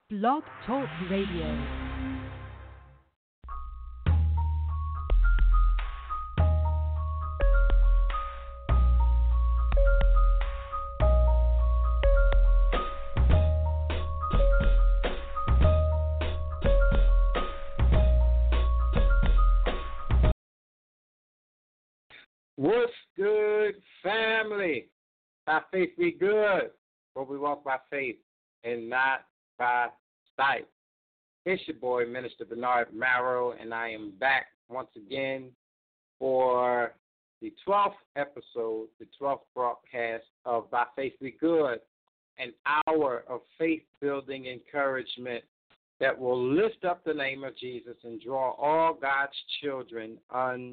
Blog Talk Radio. What's good, family? By faith we good, for we walk by faith and not by sight. It's your boy, Minister Bernard Marrow, and I am back once again for the 12th episode, the 12th broadcast of By Faith We Good, an hour of faith-building encouragement that will lift up the name of Jesus and draw all God's children unto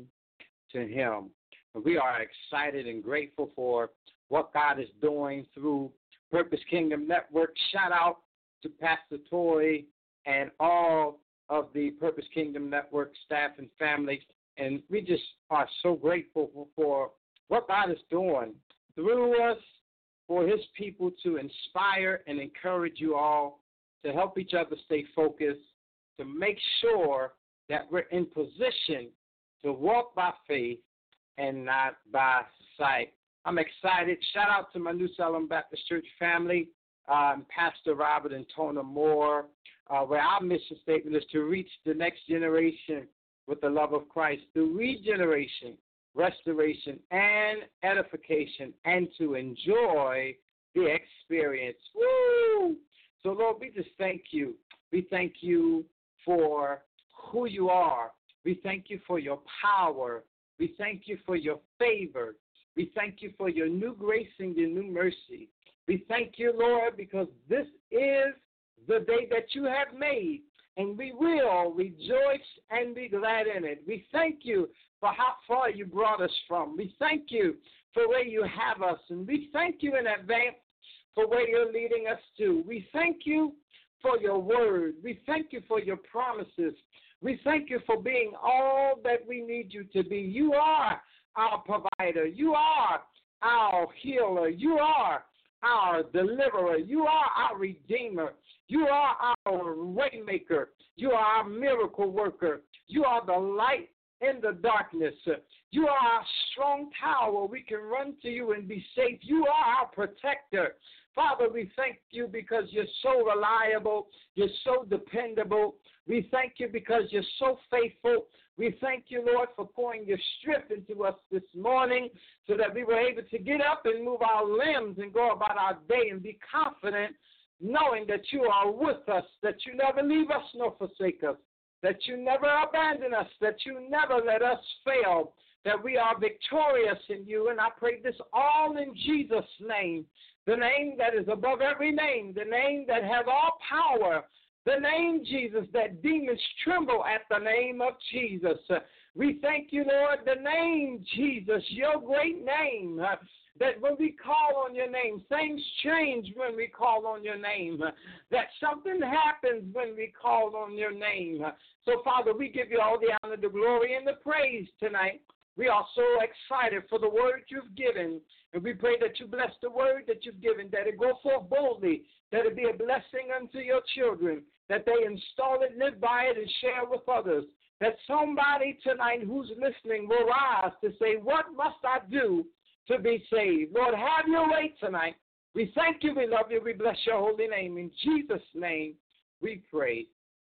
Him. We are excited and grateful for what God is doing through Purpose Kingdom Network. Shout out to Pastor Toy and all of the Purpose Kingdom Network staff and family. And we just are so grateful for what God is doing through us for His people to inspire and encourage you all to help each other stay focused, to make sure that we're in position to walk by faith and not by sight. I'm excited. Shout out to my New Salem Baptist Church family, Pastor Robert and Tona Moore, where our mission statement is to reach the next generation with the love of Christ through regeneration, restoration, and edification, and to enjoy the experience. Woo! So, Lord, we just thank you. We thank you for who you are. We thank you for your power. We thank you for your favor. We thank you for your new grace and your new mercy. We thank you, Lord, because this is the day that you have made, and we will rejoice and be glad in it. We thank you for how far you brought us from. We thank you for where you have us, and we thank you in advance for where you're leading us to. We thank you for your word. We thank you for your promises. We thank you for being all that we need you to be. You are our provider. You are our healer. You are our deliverer. You are our redeemer. You are our way maker. You are our miracle worker. You are the light in the darkness. You are our strong tower. We can run to you and be safe. You are our protector. Father, we thank you because you're so reliable. You're so dependable. We thank you because you're so faithful. We thank you, Lord, for pouring your strength into us this morning so that we were able to get up and move our limbs and go about our day and be confident knowing that you are with us, that you never leave us nor forsake us, that you never abandon us, that you never let us fail, that we are victorious in you. And I pray this all in Jesus' name, the name that is above every name, the name that has all power, the name, Jesus, that demons tremble at the name of Jesus. We thank you, Lord, the name, Jesus, your great name, that when we call on your name, things change when we call on your name, that something happens when we call on your name. So, Father, we give you all the honor, the glory, and the praise tonight. We are so excited for the word you've given, and we pray that you bless the word that you've given, that it go forth boldly, that it be a blessing unto your children, that they install it, live by it, and share with others, that somebody tonight who's listening will rise to say, what must I do to be saved? Lord, have your way tonight. We thank you, we love you, we bless your holy name. In Jesus' name we pray.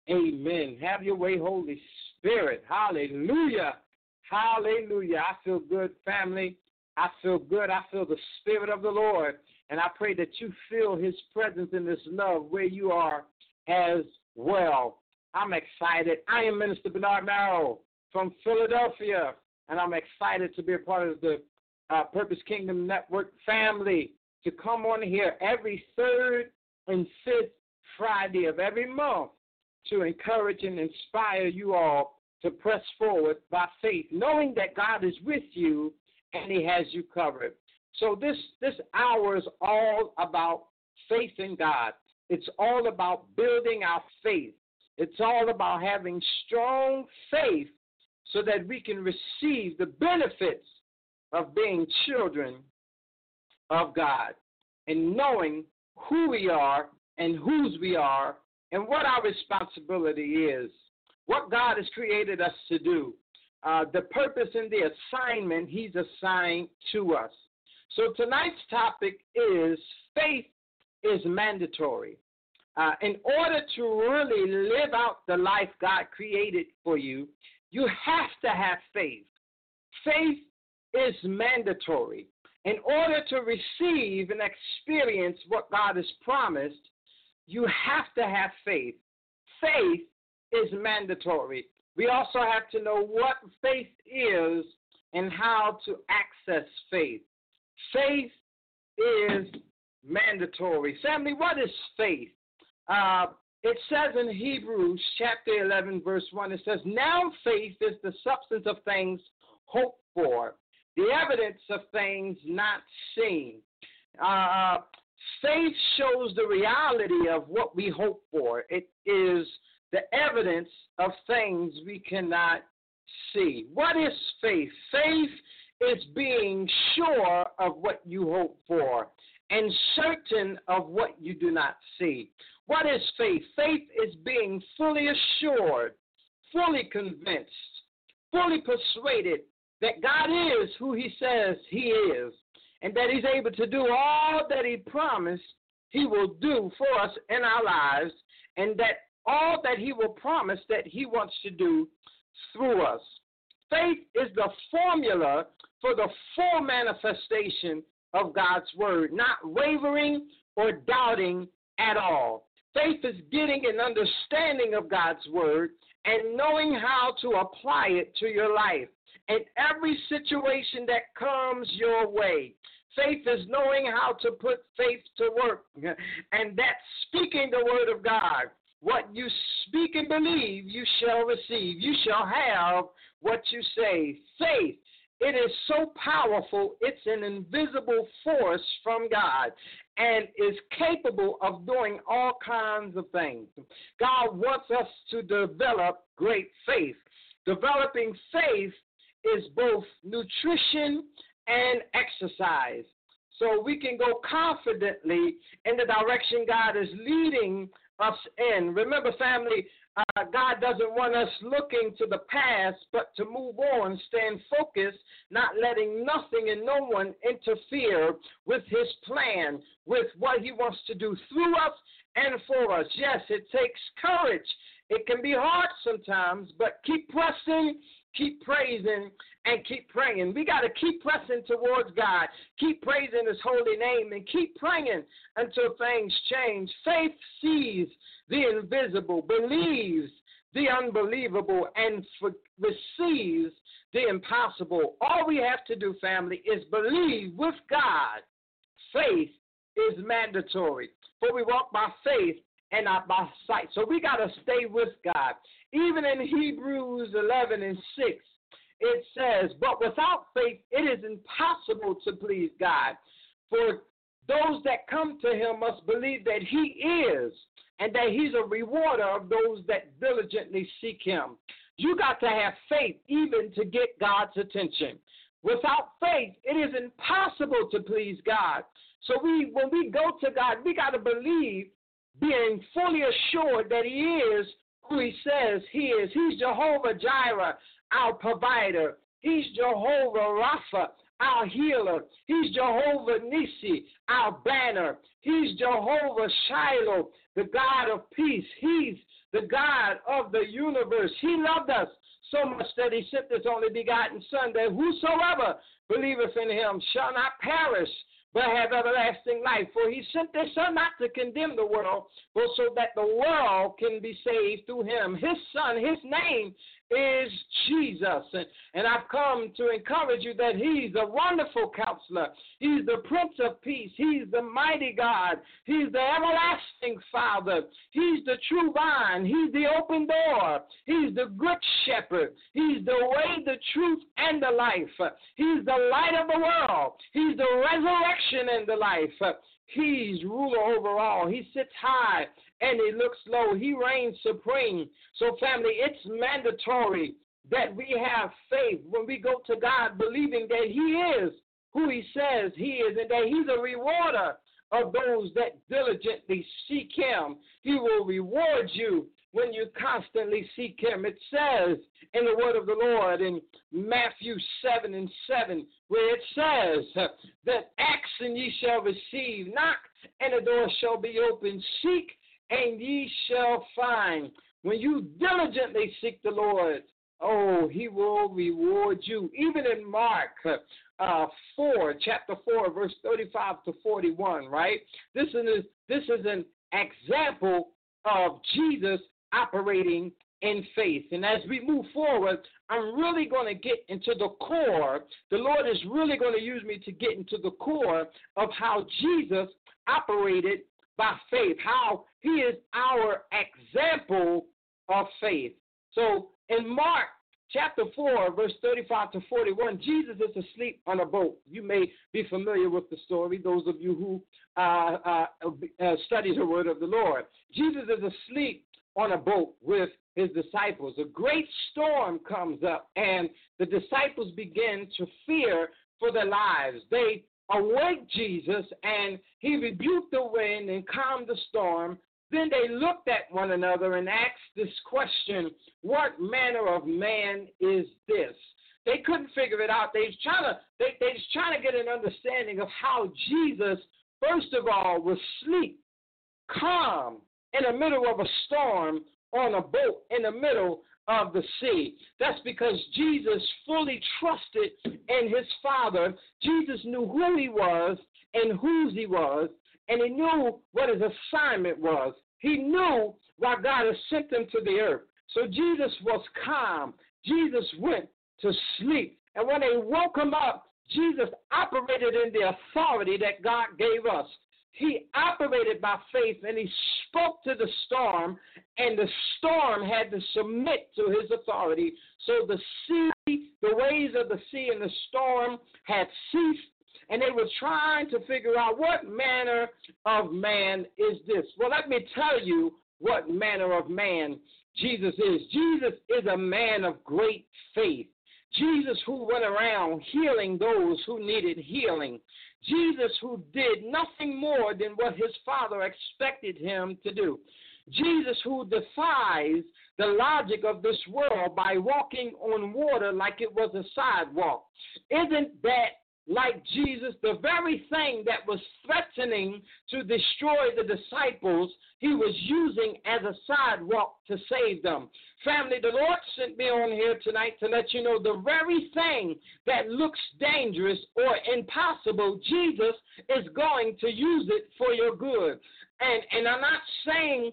Amen. Have your way, Holy Spirit. Hallelujah. Hallelujah. I feel good, family. I feel good. I feel the Spirit of the Lord. And I pray that you feel his presence and this love where you are as well. I'm excited. I am Minister Bernard Marrow from Philadelphia, and I'm excited to be a part of the Purpose Kingdom Network family, to come on here every third and fifth Friday of every month to encourage and inspire you all to press forward by faith, knowing that God is with you and he has you covered. So this hour is all about faith in God. It's all about building our faith. It's all about having strong faith so that we can receive the benefits of being children of God and knowing who we are and whose we are and what our responsibility is, what God has created us to do, the purpose and the assignment he's assigned to us. So tonight's topic is faith is mandatory. In order to really live out the life God created for you, you have to have faith. Faith is mandatory. In order to receive and experience what God has promised, you have to have faith. Faith is mandatory. We also have to know what faith is and how to access faith. Faith is mandatory. Family, what is faith? It says in Hebrews chapter 11, verse 1, it says, now faith is the substance of things hoped for, the evidence of things not seen. Faith shows the reality of what we hope for. It is the evidence of things we cannot see. What is faith? Faith is being sure of what you hope for and certain of what you do not see. What is faith? Faith is being fully assured, fully convinced, fully persuaded that God is who he says he is, and that he's able to do all that he promised he will do for us in our lives, and that all that he will promise that he wants to do through us. Faith is the formula for the full manifestation of God's word, not wavering or doubting at all. Faith is getting an understanding of God's word and knowing how to apply it to your life in every situation that comes your way. Faith is knowing how to put faith to work, and that's speaking the word of God. What you speak and believe, you shall receive. You shall have what you say. Faith, it is so powerful, it's an invisible force from God and is capable of doing all kinds of things. God wants us to develop great faith. Developing faith is both nutrition and exercise. So we can go confidently in the direction God is leading us in. Remember, family, God doesn't want us looking to the past, but to move on, staying focused, not letting nothing and no one interfere with his plan, with what he wants to do through us and for us. Yes, it takes courage. It can be hard sometimes, but keep pressing, keep praising, and keep praying. We got to keep pressing towards God, keep praising his holy name, and keep praying until things change. Faith sees the invisible, believes the unbelievable, and receives the impossible. All we have to do, family, is believe with God. Faith is mandatory, for we walk by faith and not by sight. So we got to stay with God. Even in Hebrews 11 and 6, it says, but without faith, it is impossible to please God. For those that come to him must believe that he is, and that he's a rewarder of those that diligently seek him. You got to have faith even to get God's attention. Without faith, it is impossible to please God. So when we go to God, we got to believe, being fully assured that he is who he says he is. He's Jehovah Jireh, our provider. He's Jehovah Rapha, our healer. He's Jehovah Nissi, our banner. He's Jehovah Shiloh, the God of peace. He's the God of the universe. He loved us so much that he sent his only begotten Son, that whosoever believeth in him shall not perish, but have everlasting life. For he sent his Son not to condemn the world, but so that the world can be saved through him. His Son, his name is Jesus. And I've come to encourage you that he's a wonderful counselor. He's the Prince of Peace. He's the mighty God. He's the everlasting Father. He's the true vine. He's the open door. He's the good shepherd. He's the way, the truth, and the life. He's the light of the world. He's the resurrection and the life. He's ruler over all. He sits high and he looks low. He reigns supreme. So, family, it's mandatory that we have faith when we go to God, believing that he is who he says he is, and that he's a rewarder of those that diligently seek him. He will reward you when you constantly seek him. It says in the word of the Lord in Matthew 7:7, where it says that ask and ye shall receive, knock and the door shall be opened, seek and ye shall find. When you diligently seek the Lord, he will reward you. Even in Mark chapter 4, verse 35 to 41, right? This is an example of Jesus operating in faith. And as we move forward, I'm really going to get into the core. The Lord is really going to use me to get into the core of how Jesus operated by faith, how he is our example of faith. So in Mark chapter 4, verse 35 to 41, Jesus is asleep on a boat. You may be familiar with the story, those of you who study the word of the Lord. Jesus is asleep on a boat with his disciples. A great storm comes up, and the disciples begin to fear for their lives. They awake Jesus, and he rebuked the wind and calmed the storm. Then they looked at one another and asked this question, what manner of man is this? They couldn't figure it out. They just trying to get an understanding of how Jesus, first of all, was asleep, calm, in the middle of a storm on a boat in the middle of the sea. That's because Jesus fully trusted in his Father. Jesus knew who he was and whose he was, and he knew what his assignment was. He knew why God had sent him to the earth. So Jesus was calm. Jesus went to sleep. And when they woke him up, Jesus operated in the authority that God gave us. He operated by faith, and he spoke to the storm, and the storm had to submit to his authority. So the sea, the waves of the sea and the storm had ceased, and they were trying to figure out what manner of man is this. Well, let me tell you what manner of man Jesus is. Jesus is a man of great faith. Jesus who went around healing those who needed healing. Jesus who did nothing more than what his Father expected him to do. Jesus who defies the logic of this world by walking on water like it was a sidewalk. Isn't that like Jesus, the very thing that was threatening to destroy the disciples, he was using as a sidewalk to save them? Family, the Lord sent me on here tonight to let you know the very thing that looks dangerous or impossible, Jesus is going to use it for your good. And I'm not saying,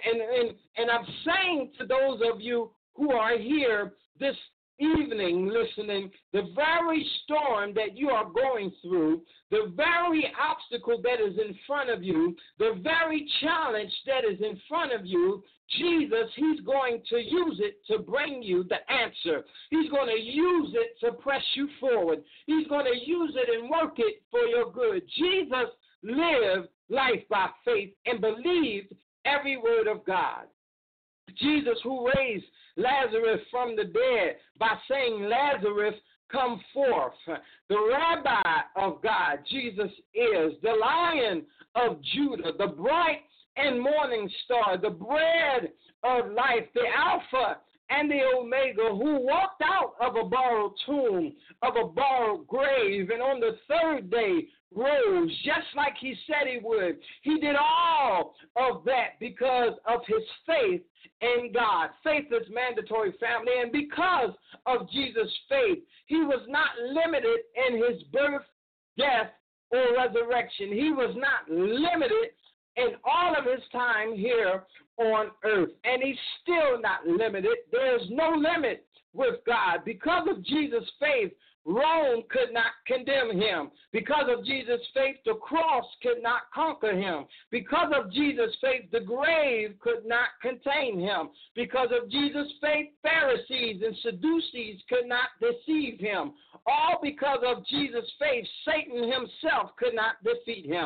and I'm saying to those of you who are here this evening listening, the very storm that you are going through, the very obstacle that is in front of you, the very challenge that is in front of you, Jesus, he's going to use it to bring you the answer. He's going to use it to press you forward. He's going to use it and work it for your good. Jesus lived life by faith and believed every word of God. Jesus who raised Lazarus from the dead by saying, Lazarus, come forth. The Rabbi of God, Jesus is the Lion of Judah, the bright and morning star, the bread of life, the Alpha and the Omega, who walked out of a borrowed tomb, of a borrowed grave, and on the third day rose just like he said he would. He did all of that because of his faith in God. Faith is mandatory, family, and because of Jesus' faith, he was not limited in his birth, death, or resurrection. He was not limited in all of his time here on earth, and he's still not limited. There's no limit with God. Because of Jesus' faith, Rome could not condemn him. Because of Jesus' faith, the cross could not conquer him. Because of Jesus' faith, the grave could not contain him. Because of Jesus' faith, Pharisees and Sadducees could not deceive him. All because of Jesus' faith, Satan himself could not defeat him.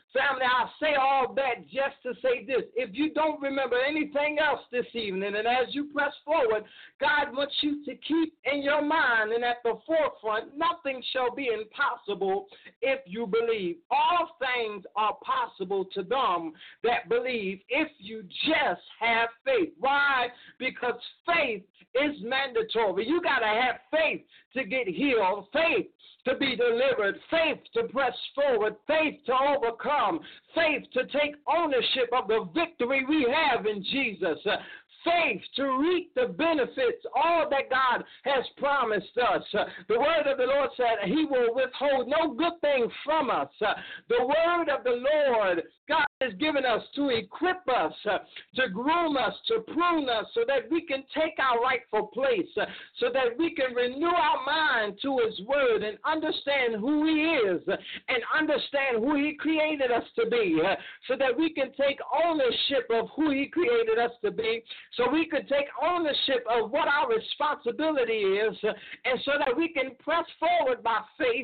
Family, I say all that just to say this. If you don't remember anything else this evening, and as you press forward, God wants you to keep in your mind and at the forefront, nothing shall be impossible if you believe. All things are possible to them that believe if you just have faith. Why? Because faith is mandatory. You got to have faith to get healed, faith to be delivered, faith to press forward, faith to overcome, faith to take ownership of the victory we have in Jesus, faith to reap the benefits, all that God has promised us. The word of the Lord said he will withhold no good thing from us. The word of the Lord, God has given us to equip us, to groom us, to prune us, so that we can take our rightful place, so that we can renew our mind to his word and understand who he is and understand who he created us to be, so that we can take ownership of who he created us to be, so we can take ownership of what our responsibility is, and so that we can press forward by faith,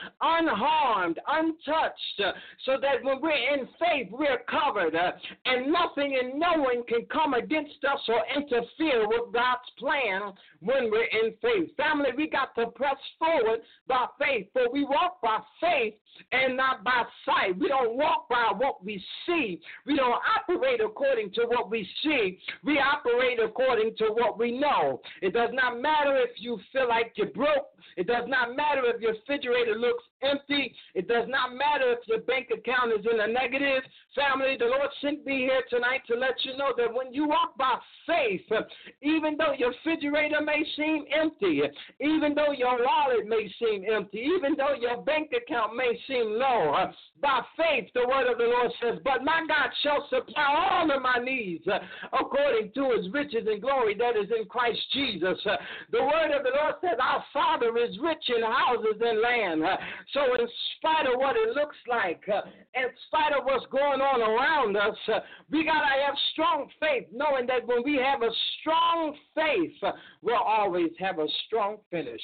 unharmed, untouched, so that when we're in faith, we're covered, and nothing and no one can come against us or interfere with God's plan when we're in faith. Family, we got to press forward by faith, for we walk by faith and not by sight. We don't walk by what we see. We don't operate according to what we see. We operate according to what we know. It does not matter if you feel like you're broke. It does not matter if your refrigerator looks empty. It does not matter if your bank account is in a negative. Family, the Lord sent me here tonight to let you know that when you walk by faith, even though your refrigerator may seem empty, even though your wallet may seem empty, even though your bank account may seem low, by faith, the word of the Lord says, but my God shall supply all of my needs according to his riches and glory that is in Christ Jesus. The word of the Lord says, our Father is rich in houses and land. So in spite of what it looks like, in spite of what's going on around us, we got to have strong faith, knowing that when we have a strong faith, we'll always have a strong finish.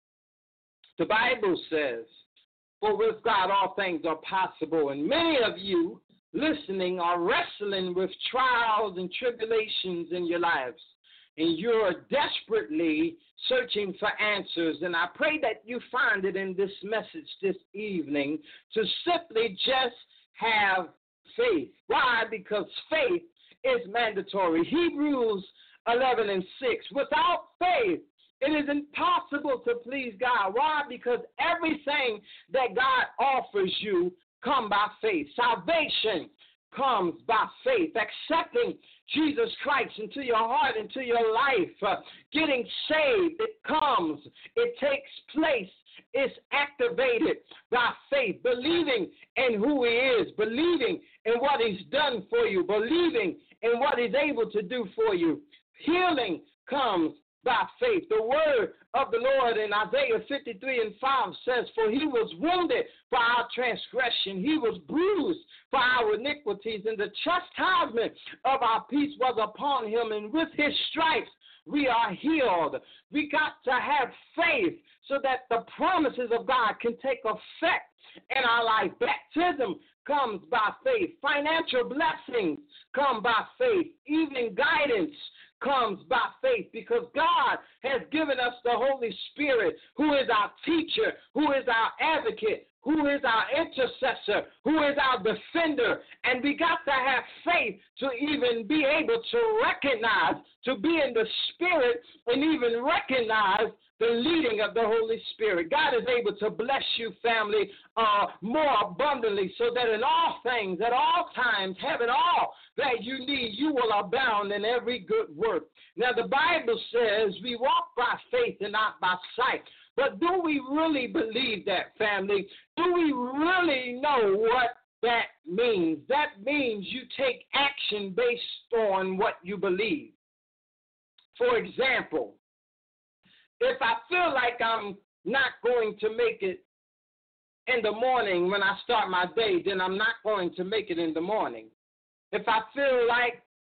The Bible says, for with God all things are possible, and many of you listening are wrestling with trials and tribulations in your lives, and you're desperately searching for answers. And I pray that you find it in this message this evening to simply just have faith. Why? Because faith is mandatory. Hebrews 11:6. Without faith, it is impossible to please God. Why? Because everything that God offers you comes by faith. Salvation comes by faith. Accepting Jesus Christ into your heart, into your life, getting saved, it comes, it takes place, it's activated by faith. Believing in who he is, believing in what he's done for you, believing in what he's able to do for you. Healing comes by faith. The word of the Lord in Isaiah 53:5 says, for he was wounded for our transgression, he was bruised for our iniquities, and the chastisement of our peace was upon him, and with his stripes we are healed. We got to have faith so that the promises of God can take effect in our life. Baptism comes by faith. Financial blessings come by faith. Even guidance comes by faith, because God has given us the Holy Spirit, who is our teacher, who is our advocate, who is our intercessor, who is our defender. And we got to have faith to even be able to recognize, to be in the Spirit and even recognize the leading of the Holy Spirit. God is able to bless you, family, more abundantly, so that in all things, at all times, having all that you need, you will abound in every good work. Now, the Bible says we walk by faith and not by sight. But do we really believe that, family? Do we really know what that means? That means you take action based on what you believe. For example, if I feel like I'm not going to make it in the morning when I start my day, then I'm not going to make it in the morning. If I feel like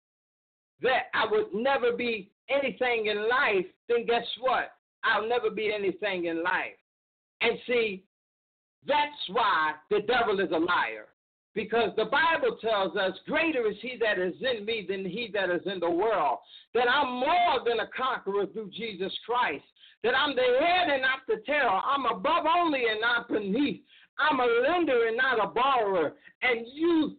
that I would never be anything in life, then guess what? I'll never be anything in life. And see, that's why the devil is a liar. Because the Bible tells us, greater is he that is in me than he that is in the world. That I'm more than a conqueror through Jesus Christ. That I'm the head and not the tail. I'm above only and not beneath. I'm a lender and not a borrower. And you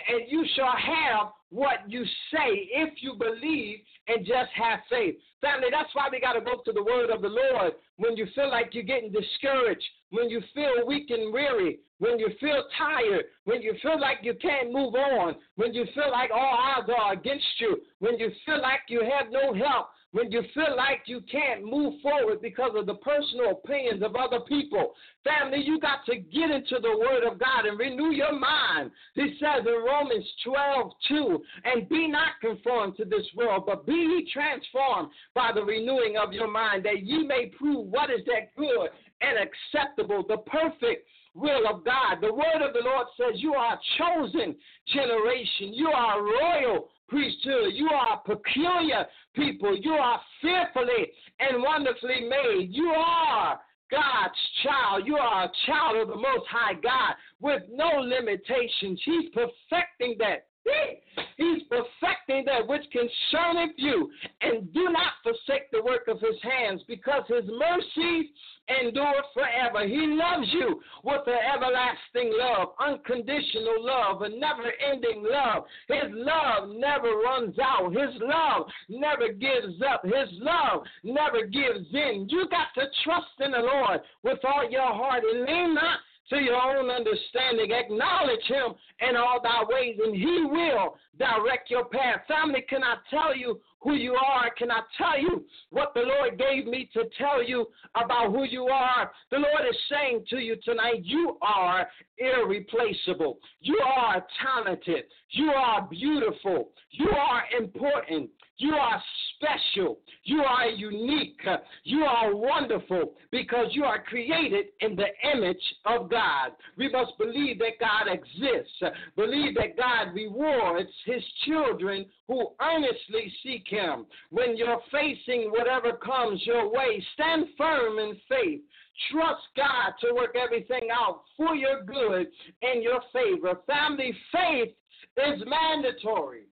shall have what you say if you believe and just have faith. Family, that's why we got to go to the word of the Lord when you feel like you're getting discouraged, when you feel weak and weary, when you feel tired, when you feel like you can't move on, when you feel like all odds are against you, when you feel like you have no help, when you feel like you can't move forward because of the personal opinions of other people. Family, you got to get into the word of God and renew your mind. He says in Romans 12:2, and be not conformed to this world, but be ye transformed by the renewing of your mind, that ye may prove what is that good and acceptable, the perfect will of God. The word of the Lord says you are a chosen generation. You are a royal priesthood. You are a peculiar people. You are fearfully and wonderfully made. You are God's child. You are a child of the Most High God with no limitations. He's perfecting that. He's perfecting that which concerneth you. And do not forsake the work of his hands, because his mercies endure forever. He loves you with an everlasting love, unconditional love, a never-ending love. His love never runs out. His love never gives up. His love never gives in. You got to trust in the Lord with all your heart and lean not to your own understanding. Acknowledge him in all thy ways, and he will direct your path. Family, can I tell you who you are? Can I tell you what the Lord gave me to tell you about who you are? The Lord is saying to you tonight, you are irreplaceable. You are talented. You are beautiful. You are important. You are special. You are unique. You are wonderful, because you are created in the image of God. We must believe that God exists. Believe that God rewards his children who earnestly seek him. When you're facing whatever comes your way, stand firm in faith. Trust God to work everything out for your good and your favor. Family, faith is mandatory.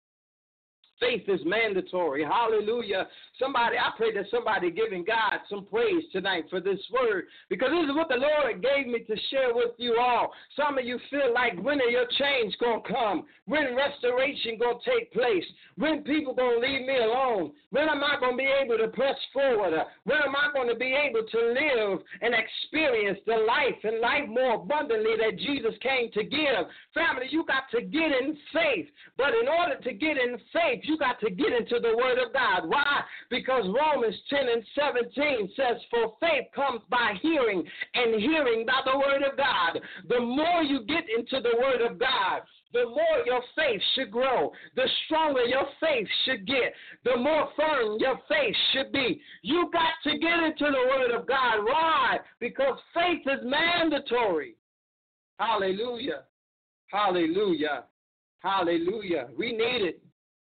Faith is mandatory. Hallelujah. I pray that somebody giving God some praise tonight for this word, because this is what the Lord gave me to share with you all. Some of you feel like, when are your change going to come? When restoration going to take place? When people going to leave me alone? When am I going to be able to press forward? When am I going to be able to live and experience the life and life more abundantly that Jesus came to give? Family, you got to get in faith. But in order to get in faith, you got to get into the word of God. Why? Because Romans 10:17 says, for faith comes by hearing, and hearing by the word of God. The more you get into the word of God, the more your faith should grow. The stronger your faith should get. The more firm your faith should be. You got to get into the word of God. Why? Because faith is mandatory. Hallelujah. Hallelujah. Hallelujah. We need it.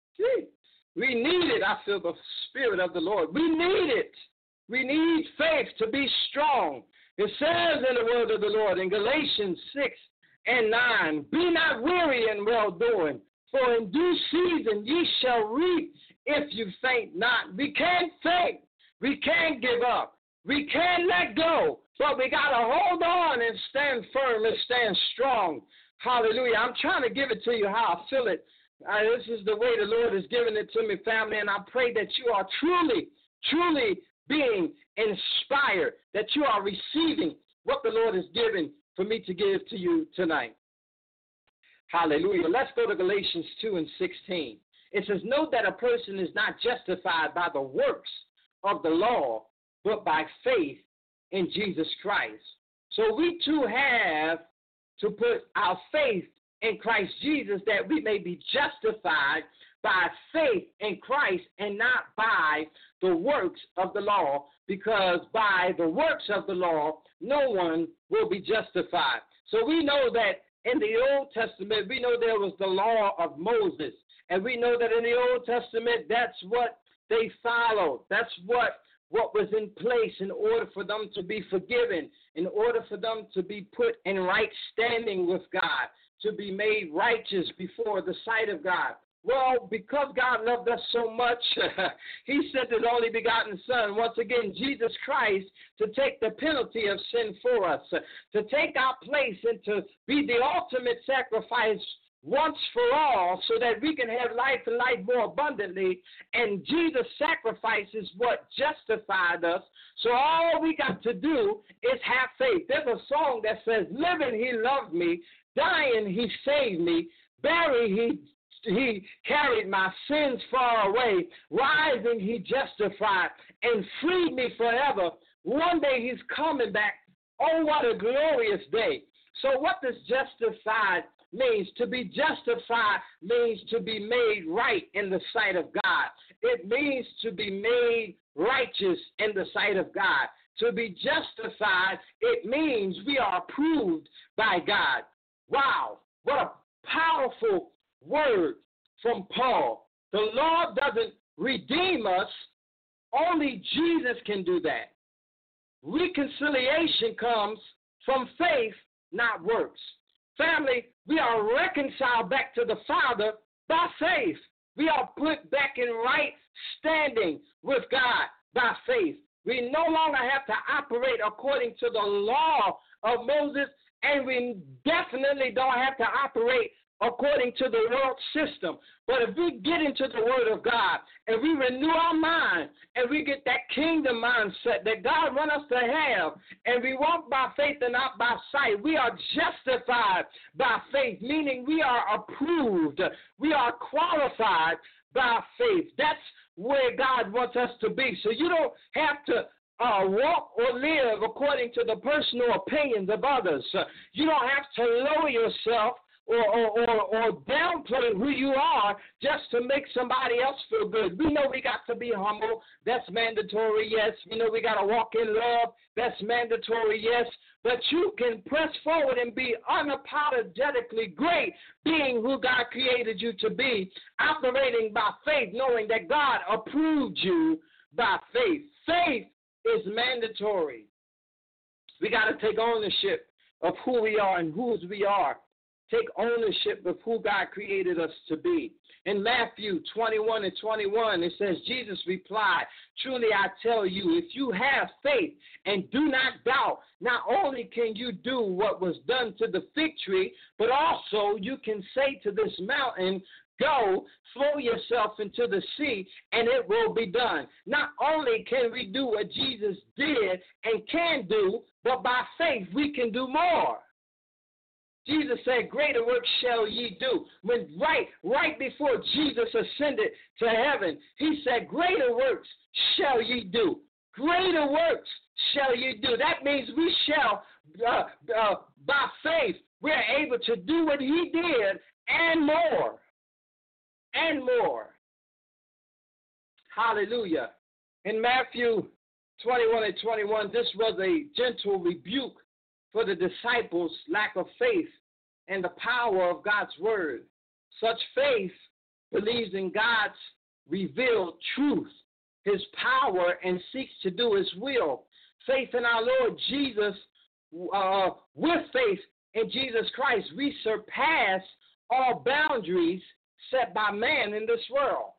We need it. I feel the Spirit of the Lord. We need it. We need faith to be strong. It says in the word of the Lord in Galatians 6:9, be not weary in well-doing, for in due season ye shall reap if you faint not. We can't faint. We can't give up. We can't let go. But we got to hold on and stand firm and stand strong. Hallelujah. I'm trying to give it to you how I feel it. This is the way the Lord has given it to me, family, and I pray that you are truly, truly being inspired, that you are receiving what the Lord has given for me to give to you tonight. Hallelujah. Let's go to Galatians 2:16. It says, note that a person is not justified by the works of the law, but by faith in Jesus Christ. So we too have to put our faith in Christ Jesus, that we may be justified by faith in Christ and not by the works of the law, because by the works of the law, no one will be justified. So we know that in the Old Testament, we know there was the law of Moses, and we know that in the Old Testament, that's what they followed. That's what was in place in order for them to be forgiven, in order for them to be put in right standing with God. to be made righteous before the sight of God? Well, because God loved us so much, he sent his only begotten Son, once again, Jesus Christ, to take the penalty of sin for us, to take our place and to be the ultimate sacrifice once for all so that we can have life and life more abundantly. And Jesus' sacrifice is what justified us. So all we got to do is have faith. There's a song that says, living, he loved me. Dying, he saved me. Buried, he carried my sins far away. Rising, he justified and freed me forever. One day he's coming back. Oh, what a glorious day. So what does justified means? To be justified means to be made right in the sight of God. It means to be made righteous in the sight of God. To be justified, it means we are approved by God. Wow, what a powerful word from Paul. The Lord doesn't redeem us. Only Jesus can do that. Reconciliation comes from faith, not works. Family, we are reconciled back to the Father by faith. We are put back in right standing with God by faith. We no longer have to operate according to the law of Moses, and we definitely don't have to operate according to the world system. But if we get into the Word of God and we renew our mind and we get that kingdom mindset that God wants us to have, and we walk by faith and not by sight, we are justified by faith, meaning we are approved. We are qualified by faith. That's where God wants us to be. So you don't have to walk or live according to the personal opinions of others. You don't have to lower yourself or downplay who you are just to make somebody else feel good. We know we got to be humble. That's mandatory, yes. We know we got to walk in love. That's mandatory, yes. But you can press forward and be unapologetically great, being who God created you to be, operating by faith, knowing that God approved you by faith. Faith is mandatory. We got to take ownership of who we are and whose we are. Take ownership of who God created us to be. In Matthew 21:21, it says, Jesus replied, truly I tell you, if you have faith and do not doubt, not only can you do what was done to the fig tree, but also you can say to this mountain, go, throw yourself into the sea, and it will be done. Not only can we do what Jesus did and can do, but by faith we can do more. Jesus said, greater works shall ye do. When right before Jesus ascended to heaven, he said, greater works shall ye do. Greater works shall ye do. That means we shall, by faith, we're able to do what he did and more. And more. Hallelujah. In Matthew 21:21, this was a gentle rebuke for the disciples' lack of faith and the power of God's word. Such faith believes in God's revealed truth, his power, and seeks to do his will. Faith in our Lord Jesus, with faith in Jesus Christ, we surpass all boundaries set by man in this world.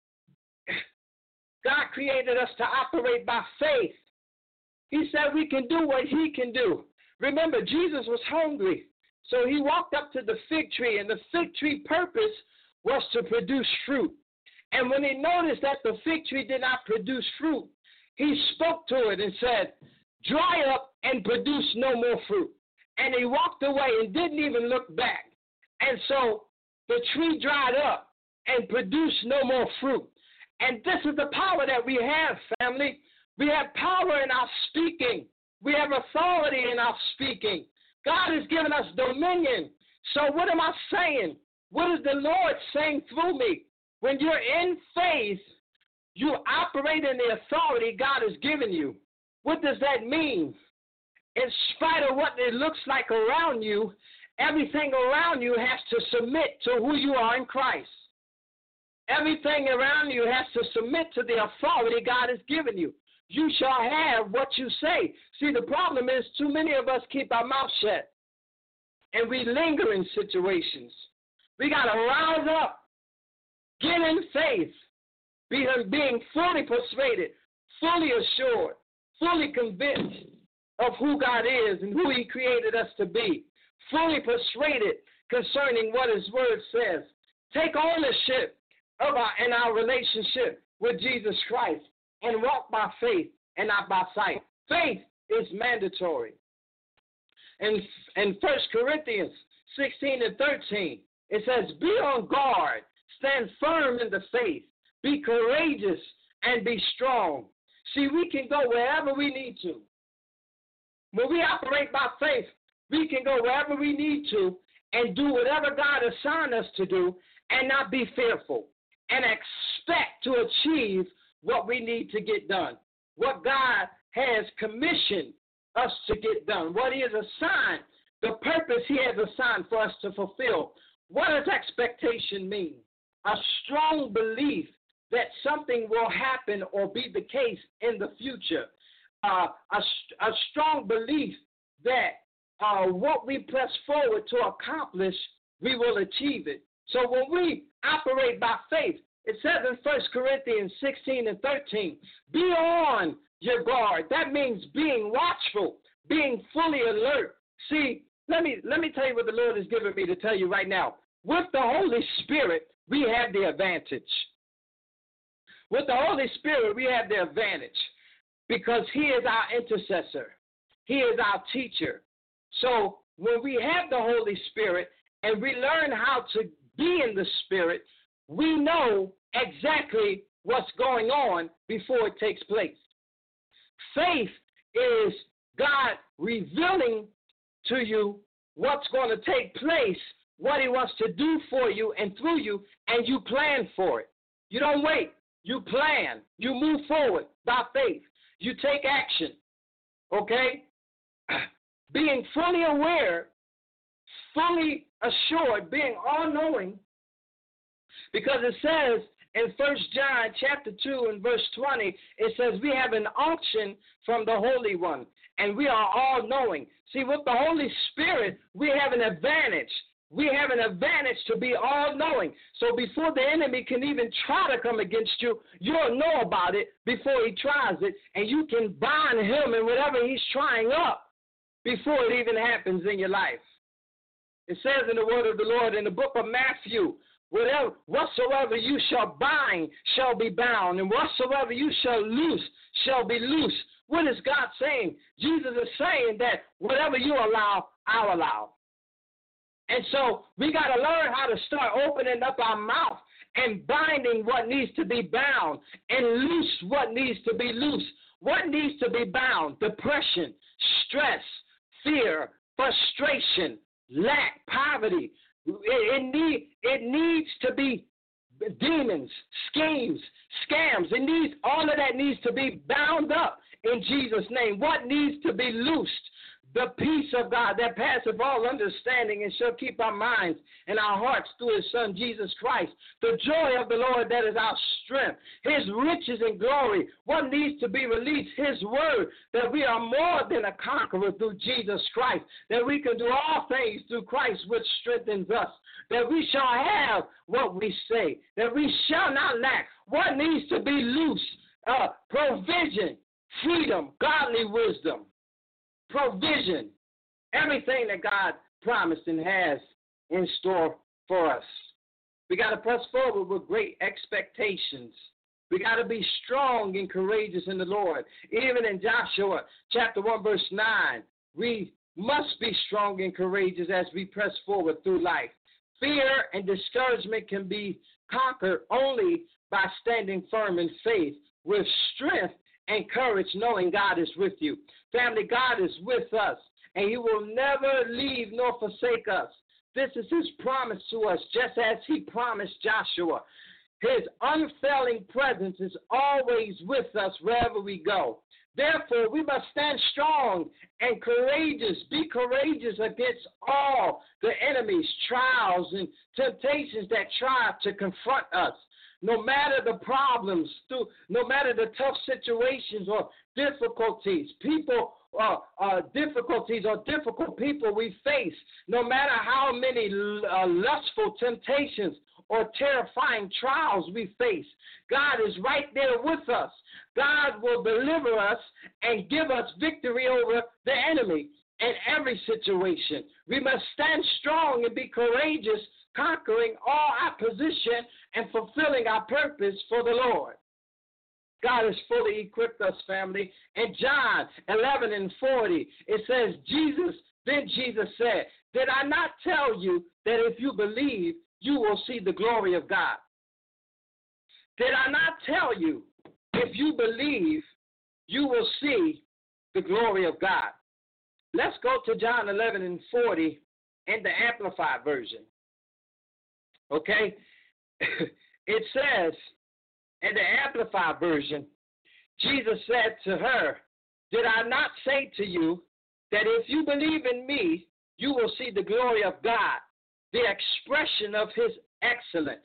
God created us to operate by faith. He said we can do what he can do. Remember, Jesus was hungry, so he walked up to the fig tree, and the fig tree purpose was to produce fruit. And when he noticed that the fig tree did not produce fruit, he spoke to it and said, dry up and produce no more fruit. And he walked away and didn't even look back. And so the tree dried up and produced no more fruit. And this is the power that we have, family. We have power in our speaking. We have authority in our speaking. God has given us dominion. So what am I saying? What is the Lord saying through me? When you're in faith, you operate in the authority God has given you. What does that mean? In spite of what it looks like around you, everything around you has to submit to who you are in Christ. Everything around you has to submit to the authority God has given you. You shall have what you say. See, the problem is too many of us keep our mouth shut. and we linger in situations. We got to rise up, get in faith, being fully persuaded, fully assured, fully convinced of who God is and who he created us to be, fully persuaded concerning what his word says. Take ownership in our relationship with Jesus Christ and walk by faith and not by sight. Faith is mandatory. In 1 Corinthians 16 and 13, it says, be on guard, stand firm in the faith, be courageous, and be strong. See, we can go wherever we need to. When we operate by faith, we can go wherever we need to and do whatever God assigned us to do and not be fearful and expect to achieve what we need to get done, what God has commissioned us to get done, what he has assigned, the purpose he has assigned for us to fulfill. What does expectation mean? A strong belief that something will happen or be the case in the future. A strong belief that what we press forward to accomplish, we will achieve it. So when we operate by faith, it says in 1 Corinthians 16 and 13, be on your guard. That means being watchful, being fully alert. See, let me tell you what the Lord has given me to tell you right now. With the Holy Spirit, we have the advantage. With the Holy Spirit, we have the advantage because he is our intercessor. He is our teacher. So when we have the Holy Spirit and we learn how to be in the Spirit, we know exactly what's going on before it takes place. Faith is God revealing to you what's going to take place, what he wants to do for you and through you, and you plan for it. You don't wait. You plan. You move forward by faith. You take action, okay? Being fully aware, fully assured, being all-knowing, because it says in 1 John chapter 2 and verse 20, it says we have an unction from the Holy One, and we are all-knowing. See, with the Holy Spirit, we have an advantage. We have an advantage to be all-knowing. So before the enemy can even try to come against you, you'll know about it before he tries it, and you can bind him and whatever he's trying up before it even happens in your life. It says in the word of the Lord in the book of Matthew, whatsoever you shall bind shall be bound, and whatsoever you shall loose shall be loose. What is God saying? Jesus is saying that whatever you allow, I'll allow. And so we got to learn how to start opening up our mouth and binding what needs to be bound and loose what needs to be loose. What needs to be bound? Depression, stress, fear, frustration, lack, poverty. It needs to be demons, schemes, scams. All of that needs to be bound up in Jesus' name. What needs to be loosed? The peace of God that passeth all understanding and shall keep our minds and our hearts through his Son, Jesus Christ. The joy of the Lord that is our strength. His riches and glory. What needs to be released? His word that we are more than a conqueror through Jesus Christ. That we can do all things through Christ which strengthens us. That we shall have what we say. That we shall not lack. What needs to be loose? Provision, freedom, godly wisdom. Provision, everything that God promised and has in store for us. We got to press forward with great expectations. We got to be strong and courageous in the Lord. Even in Joshua chapter 1, verse 9, we must be strong and courageous as we press forward through life. Fear and discouragement can be conquered only by standing firm in faith with strength and courage, knowing God is with you. Family, God is with us, and he will never leave nor forsake us. This is his promise to us, just as he promised Joshua. His unfailing presence is always with us wherever we go. Therefore, we must stand strong and courageous. Be courageous against all the enemy's trials and temptations that try to confront us. no matter the problems, no matter the tough situations or difficulties, difficulties or difficult people we face, no matter how many lustful temptations or terrifying trials we face, God is right there with us. God will deliver us and give us victory over the enemy in every situation. We must stand strong and be courageous, conquering all opposition and fulfilling our purpose for the Lord. God has fully equipped us, family. In John 11:40, it says, Then Jesus said, did I not tell you that if you believe, you will see the glory of God? Did I not tell you, if you believe, you will see the glory of God? Let's go to John 11:40 in the Amplified version. Okay? It says, in the Amplified version, Jesus said to her, did I not say to you that if you believe in me, you will see the glory of God, the expression of his excellence?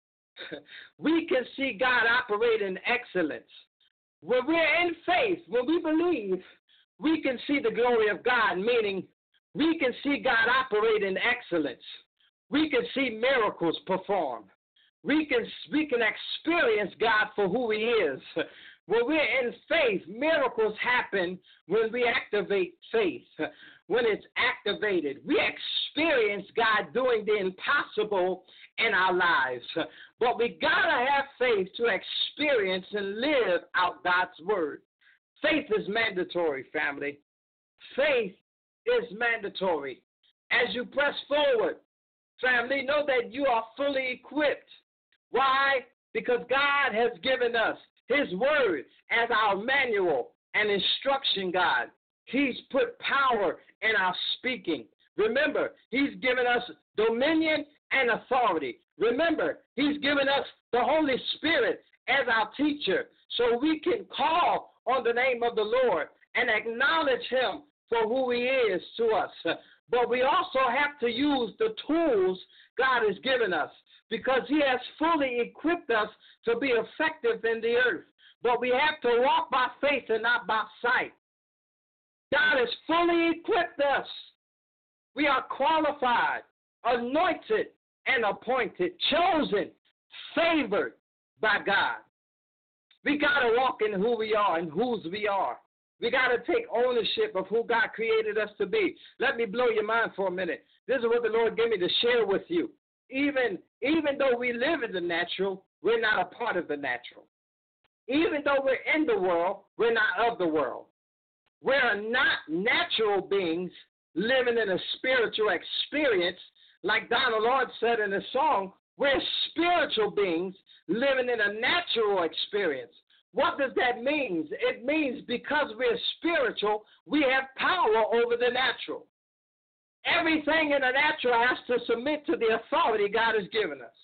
We can see God operate in excellence. When we're in faith, when we believe, we can see the glory of God, meaning we can see God operate in excellence. We can see miracles performed. We can experience God for who he is. When we're in faith, miracles happen when we activate faith. When it's activated, we experience God doing the impossible in our lives. But we gotta have faith to experience and live out God's word. Faith is mandatory, family. Faith is mandatory. As you press forward, family, know that you are fully equipped. Why? Because God has given us his word as our manual and instruction guide. He's put power in our speaking. Remember, he's given us dominion and authority. Remember, he's given us the Holy Spirit as our teacher, so we can call on the name of the Lord and acknowledge him for who he is to us. But we also have to use the tools God has given us, because he has fully equipped us to be effective in the earth. But we have to walk by faith and not by sight. God has fully equipped us. We are qualified, anointed, and appointed, chosen, favored by God. We got to walk in who we are and whose we are. We got to take ownership of who God created us to be. Let me blow your mind for a minute. This is what the Lord gave me to share with you. Even though we live in the natural, we're not a part of the natural. Even though we're in the world, we're not of the world. We're not natural beings living in a spiritual experience. Like Donald Lord said in the song, we're spiritual beings living in a natural experience. What does that mean? It means because we're spiritual, we have power over the natural. Everything in the natural has to submit to the authority God has given us.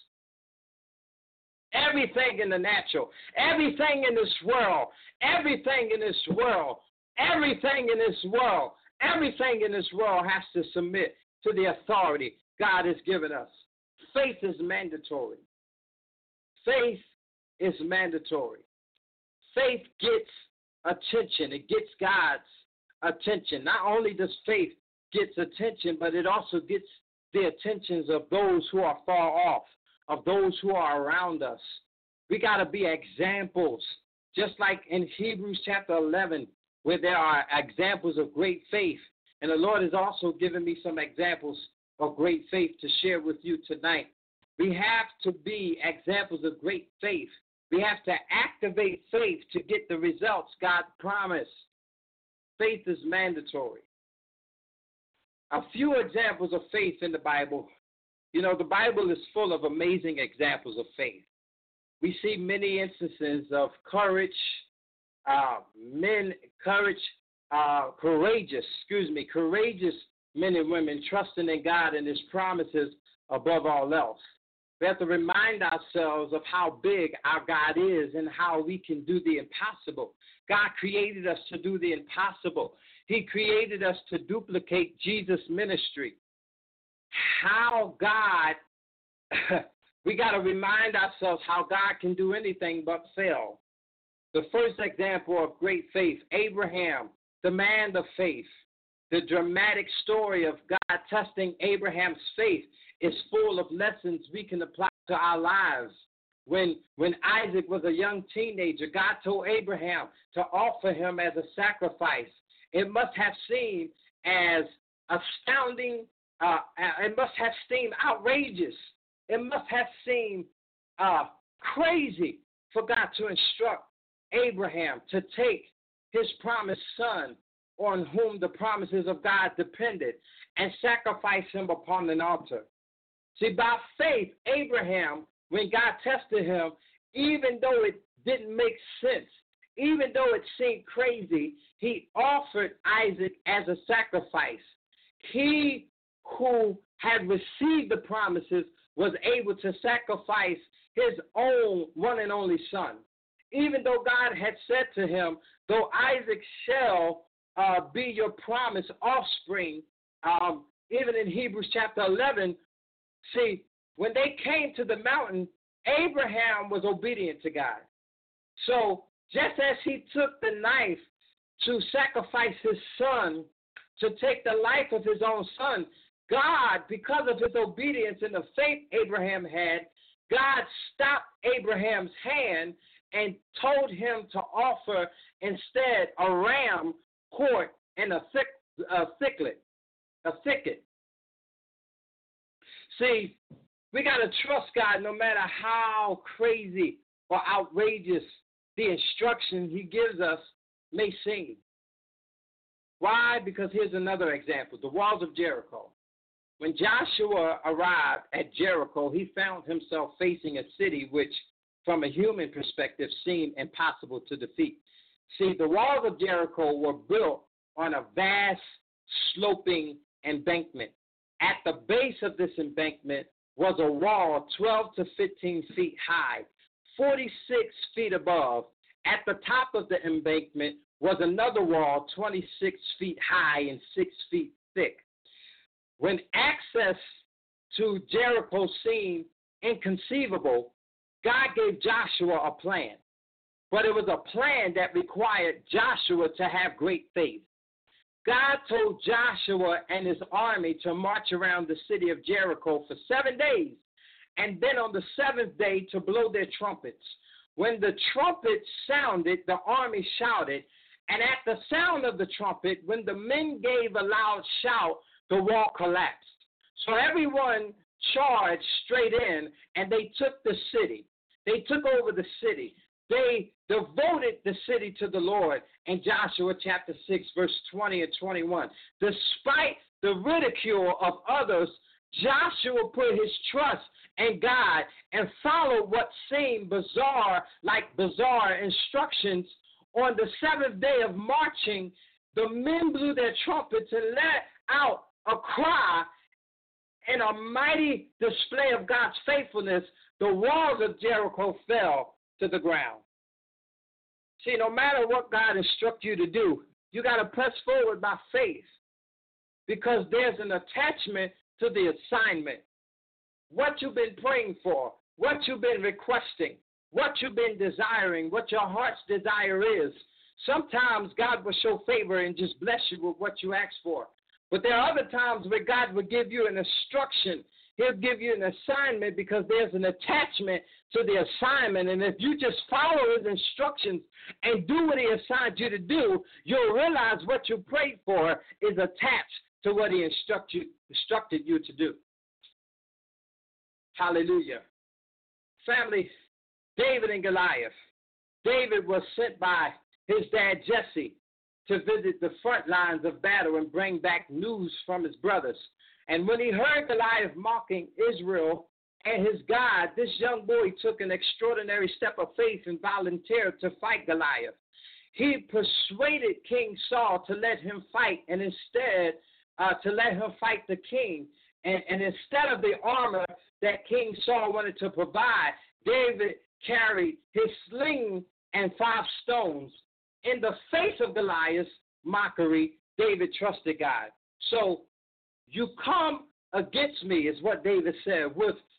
Everything in the natural, everything in this world, everything in this world, everything in this world, everything in this world has to submit to the authority God has given us. Faith is mandatory. Faith is mandatory. Faith gets attention. It gets God's attention. Not only does faith get attention, but it also gets the attentions of those who are far off, of those who are around us. We got to be examples, just like in Hebrews chapter 11, where there are examples of great faith. And the Lord has also given me some examples of great faith to share with you tonight. We have to be examples of great faith. We have to activate faith to get the results God promised. Faith is mandatory. A few examples of faith in the Bible. You know, the Bible is full of amazing examples of faith. We see many instances of courageous men and women trusting in God and his promises above all else. We have to remind ourselves of how big our God is and how we can do the impossible. God created us to do the impossible. He created us to duplicate Jesus' ministry. How God we got to remind ourselves how God can do anything but fail. The first example of great faith, Abraham, the man of faith. The dramatic story of God testing Abraham's faith is full of lessons we can apply to our lives. When Isaac was a young teenager, God told Abraham to offer him as a sacrifice. It must have seemed as astounding. It must have seemed outrageous. It must have seemed crazy for God to instruct Abraham to take his promised son, on whom the promises of God depended, and sacrifice him upon an altar. See, by faith, Abraham, when God tested him, even though it didn't make sense, even though it seemed crazy, he offered Isaac as a sacrifice. He who had received the promises was able to sacrifice his own one and only son. Even though God had said to him, though Isaac shall be your promised offspring, even in Hebrews chapter 11, see, when they came to the mountain, Abraham was obedient to God. So just as he took the knife to sacrifice his son, to take the life of his own son, God, because of his obedience and the faith Abraham had, God stopped Abraham's hand and told him to offer instead a ram caught in a thicket. See, we got to trust God no matter how crazy or outrageous the instruction he gives us may seem. Why? Because here's another example, the walls of Jericho. When Joshua arrived at Jericho, he found himself facing a city which, from a human perspective, seemed impossible to defeat. See, the walls of Jericho were built on a vast sloping embankment. At the base of this embankment was a wall 12 to 15 feet high, 46 feet above. At the top of the embankment was another wall 26 feet high and 6 feet thick. When access to Jericho seemed inconceivable, God gave Joshua a plan. But it was a plan that required Joshua to have great faith. God told Joshua and his army to march around the city of Jericho for 7 days, and then on the seventh day to blow their trumpets. When the trumpet sounded, the army shouted, and at the sound of the trumpet, when the men gave a loud shout, the wall collapsed. So everyone charged straight in, and they took the city. They took over the city. They devoted the city to the Lord in Joshua chapter 6, verse 20 and 21. Despite the ridicule of others, Joshua put his trust in God and followed what seemed bizarre instructions. On the seventh day of marching, the men blew their trumpets and let out a cry. In a mighty display of God's faithfulness, the walls of Jericho fell to the ground. See, no matter what God instructs you to do, you got to press forward by faith, because there's an attachment to the assignment. What you've been praying for, what you've been requesting, what you've been desiring, what your heart's desire is. Sometimes God will show favor and just bless you with what you ask for. But there are other times where God will give you an instruction. He'll give you an assignment because there's an attachment to the assignment. And if you just follow his instructions and do what he assigned you to do, you'll realize what you prayed for is attached to what he instructed you to do. Hallelujah. Family, David and Goliath. David was sent by his dad Jesse to visit the front lines of battle and bring back news from his brothers. And when he heard Goliath mocking Israel and his God, this young boy took an extraordinary step of faith and volunteered to fight Goliath. He persuaded King Saul to let him fight, and instead to let him fight the king. And instead of the armor that King Saul wanted to provide, David carried his sling and 5 stones. In the face of Goliath's mockery, David trusted God. So, you come against me, is what David said, with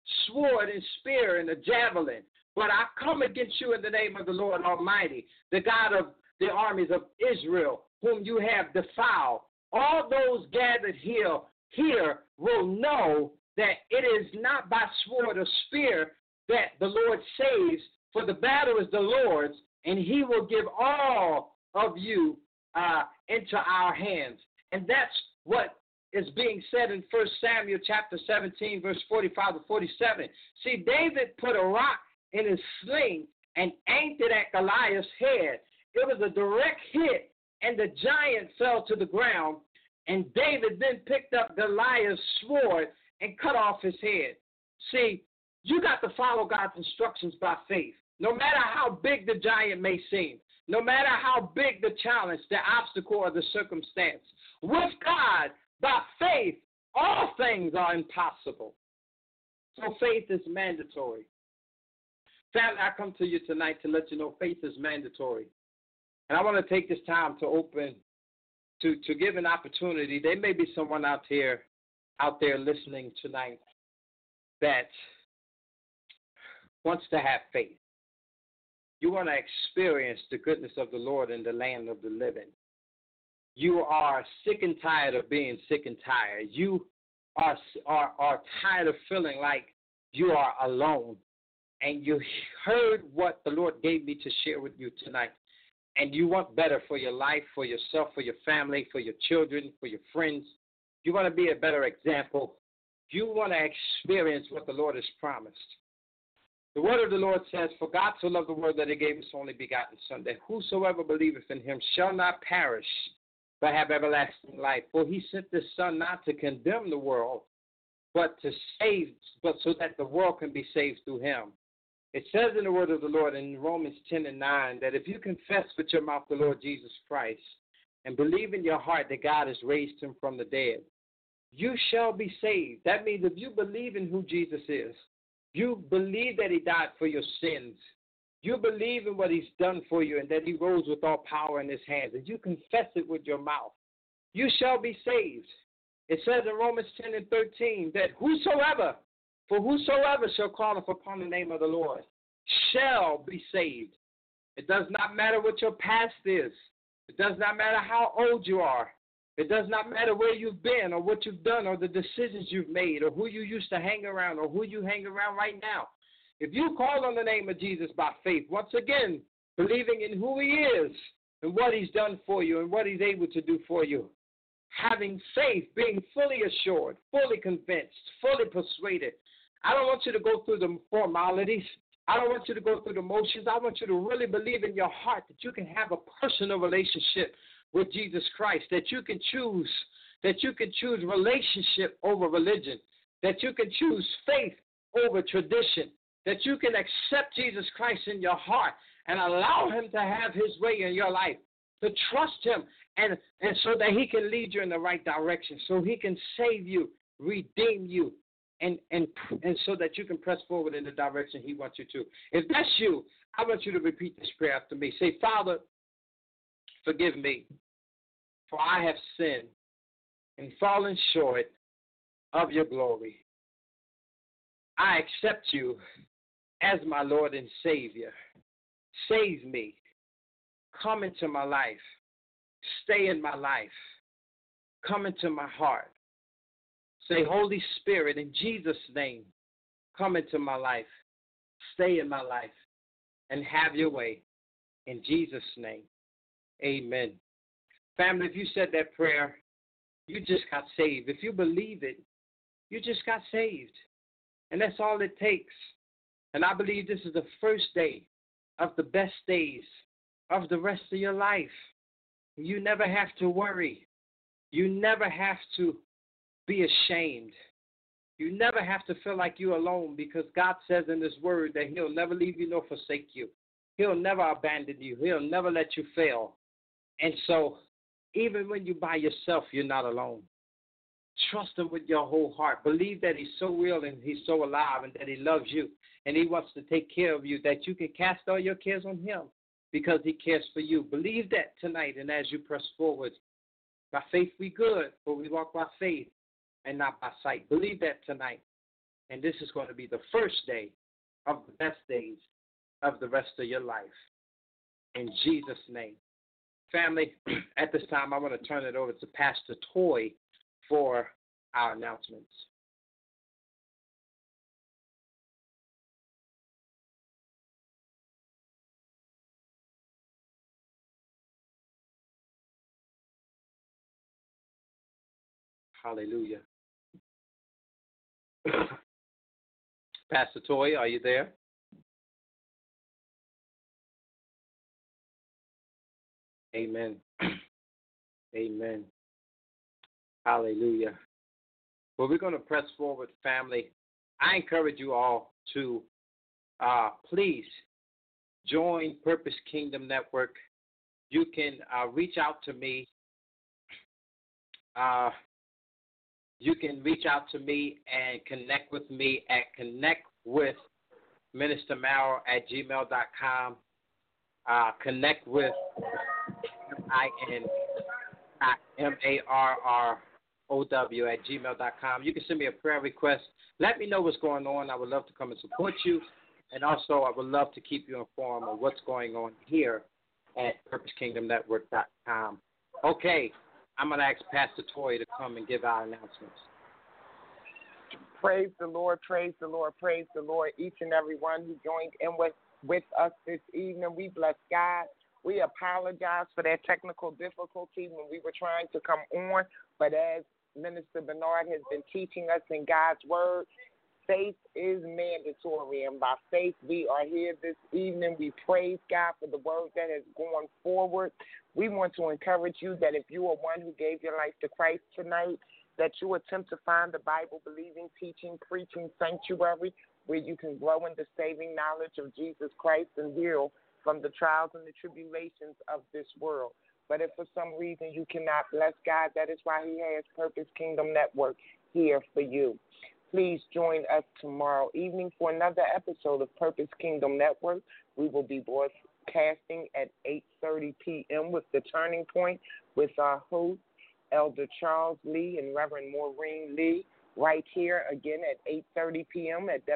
sword and spear and a javelin, but I come against you in the name of the Lord Almighty, the God of the armies of Israel, whom you have defiled. All those gathered here will know that it is not by sword or spear that the Lord saves, for the battle is the Lord's, and he will give all of you into our hands. And that's what is being said in 1 Samuel chapter 17, verse 45 to 47. See, David put a rock in his sling and aimed it at Goliath's head. It was a direct hit, and the giant fell to the ground. And David then picked up Goliath's sword and cut off his head. See, you got to follow God's instructions by faith. No matter how big the giant may seem, no matter how big the challenge, the obstacle, or the circumstance, with God, by faith, all things are impossible. So faith is mandatory. Family, I come to you tonight to let you know faith is mandatory. And I want to take this time to open, to give an opportunity. There may be someone out there listening tonight that wants to have faith. You want to experience the goodness of the Lord in the land of the living. You are sick and tired of being sick and tired. You are tired of feeling like you are alone. And you heard what the Lord gave me to share with you tonight. And you want better for your life, for yourself, for your family, for your children, for your friends. You want to be a better example. You want to experience what the Lord has promised. The word of the Lord says, for God so loved the world that he gave his only begotten Son, that whosoever believeth in him shall not perish, but have everlasting life. For he sent his Son not to condemn the world, but to save, but so that the world can be saved through him. It says in the word of the Lord in Romans 10:9 that if you confess with your mouth the Lord Jesus Christ and believe in your heart that God has raised him from the dead, you shall be saved. That means if you believe in who Jesus is, you believe that he died for your sins, you believe in what he's done for you and that he rose with all power in his hands, and you confess it with your mouth, you shall be saved. It says in Romans 10:13 that whosoever shall call upon the name of the Lord shall be saved. It does not matter what your past is. It does not matter how old you are. It does not matter where you've been or what you've done or the decisions you've made or who you used to hang around or who you hang around right now. If you call on the name of Jesus by faith, once again, believing in who he is and what he's done for you and what he's able to do for you, having faith, being fully assured, fully convinced, fully persuaded. I don't want you to go through the formalities. I don't want you to go through the motions. I want you to really believe in your heart that you can have a personal relationship with Jesus Christ, that you can choose relationship over religion, that you can choose faith over tradition, that you can accept Jesus Christ in your heart and allow him to have his way in your life, to trust him and so that he can lead you in the right direction, so he can save you, redeem you, and so that you can press forward in the direction he wants you to. If that's you, I want you to repeat this prayer after me. Say, Father, forgive me, for I have sinned and fallen short of your glory. I accept you as my Lord and Savior. Save me. Come into my life. Stay in my life. Come into my heart. Say, Holy Spirit, in Jesus' name, come into my life. Stay in my life and have your way. In Jesus' name, amen. Family, if you said that prayer, you just got saved. If you believe it, you just got saved. And that's all it takes. And I believe this is the first day of the best days of the rest of your life. You never have to worry. You never have to be ashamed. You never have to feel like you're alone, because God says in his word that he'll never leave you nor forsake you. He'll never abandon you. He'll never let you fail. And so even when you're by yourself, you're not alone. Trust him with your whole heart. Believe that he's so real and he's so alive and that he loves you and he wants to take care of you, that you can cast all your cares on him because he cares for you. Believe that tonight, and as you press forward, by faith we good, for we walk by faith and not by sight. Believe that tonight. And this is going to be the first day of the best days of the rest of your life. In Jesus' name. Family, at this time, I want to turn it over to Pastor Toy for our announcements. Hallelujah. Pastor Toy, are you there? Amen. Amen. Hallelujah. Well, we're going to press forward, family. I encourage you all to please join Purpose Kingdom Network. You can reach out to me. You can reach out to me and connect with me at connectwithministermarrow@gmail.com. Connect with MINMARROW@gmail.com. You can send me a prayer request. Let me know what's going on. I would love to come and support you. And also, I would love to keep you informed of what's going on here at PurposeKingdomNetwork.com. Okay, I'm going to ask Pastor Toy to come and give our announcements. Praise the Lord, praise the Lord, praise the Lord. Each and every one who joined in with us this evening, we bless God. We apologize for that technical difficulty when we were trying to come on, but as Minister Bernard has been teaching us in God's Word, faith is mandatory, and by faith we are here this evening. We praise God for the word that has gone forward. We want to encourage you that if you are one who gave your life to Christ tonight, that you attempt to find the Bible-believing, teaching, preaching sanctuary where you can grow in the saving knowledge of Jesus Christ and heal from the trials and the tribulations of this world. But if for some reason you cannot, bless God, that is why he has Purpose Kingdom Network here for you. Please join us tomorrow evening for another episode of Purpose Kingdom Network. We will be broadcasting at 8:30 p.m. with The Turning Point with our host, Elder Charles Lee and Reverend Maureen Lee, right here again at 8:30 p.m. at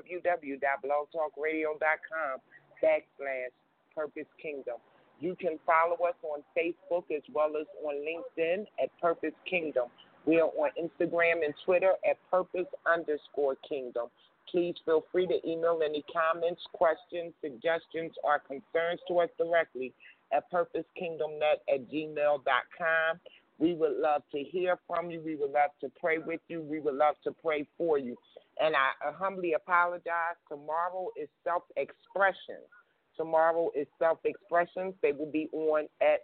www.blogtalkradio.com/Purpose Kingdom. You can follow us on Facebook as well as on LinkedIn at Purpose Kingdom. We are on Instagram and Twitter at Purpose_Kingdom. Please feel free to email any comments, questions, suggestions, or concerns to us directly at purposekingdomnet@gmail.com. We would love to hear from you. We would love to pray with you. We would love to pray for you. And I humbly apologize. Tomorrow is self-expression. They will be on at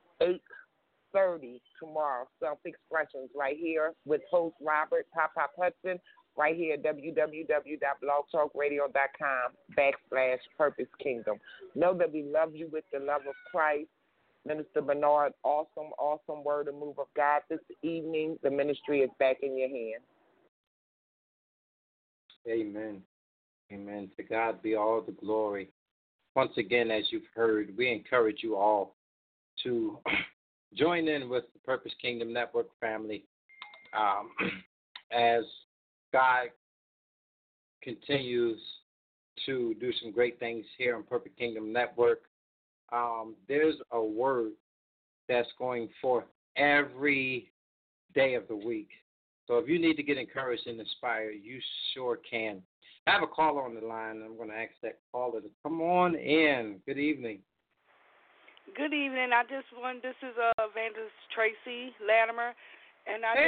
8:30 tomorrow, Self-Expressions, right here with host Robert Papa Hudson, right here at www.blogtalkradio.com/Purpose Kingdom. Know that we love you with the love of Christ. Minister Bernard, awesome word and move of God this evening. The ministry is back in your hands. Amen. Amen. To God be all the glory. Once again, as you've heard, we encourage you all to join in with the Purpose Kingdom Network family as God continues to do some great things here on Purpose Kingdom Network. There's a word that's going forth every day of the week. So if you need to get encouraged and inspired, you sure can. I have a caller on the line. I'm going to ask that caller to come on in. Good evening. Good evening. This is Evangelist Tracy Latimer, and I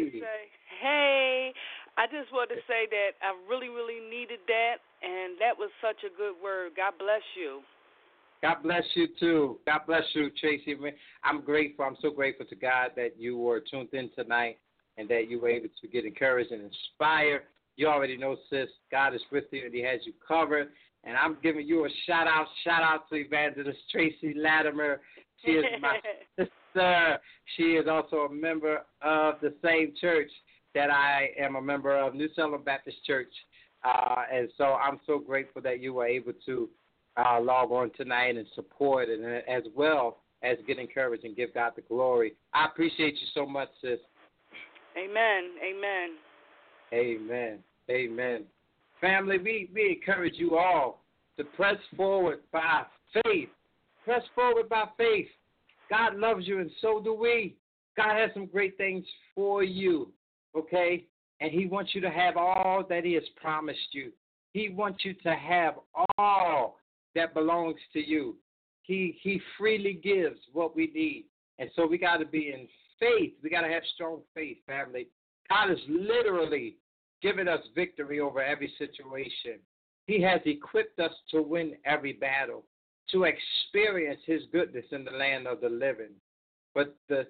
just want to say that I really, really needed that, and that was such a good word. God bless you. God bless you, too. God bless you, Tracy. I'm grateful. I'm so grateful to God that you were tuned in tonight and that you were able to get encouraged and inspired. You already know, sis, God is with you and he has you covered. And I'm giving you a shout-out to Evangelist Tracy Latimer. She is my sister. She is also a member of the same church that I am a member of, New Salem Baptist Church. And so I'm so grateful that you were able to log on tonight and support and as well as get encouraged and give God the glory. I appreciate you so much, sis. Amen. Amen. Amen. Amen. Family, we encourage you all to press forward by faith. Press forward by faith. God loves you, and so do we. God has some great things for you, okay? And he wants you to have all that he has promised you. He wants you to have all that belongs to you. He freely gives what we need. And so we got to be in faith. We got to have strong faith, family. God has literally given us victory over every situation. He has equipped us to win every battle, to experience his goodness in the land of the living. But this